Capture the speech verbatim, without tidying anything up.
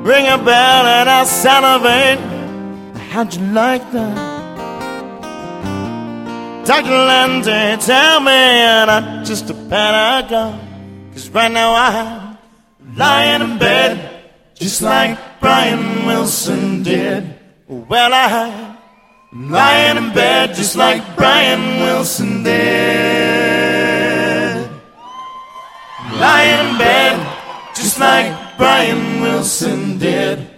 Ring a bell and I salivate. How'd you like that? Doctor Lindsay, tell me you're not just a pentagon. 'Cause right now I'm lying in bed, just like Brian Wilson did. Well, I'm lying in bed, just like Brian Wilson did. Lying in bed, just like Brian Wilson did.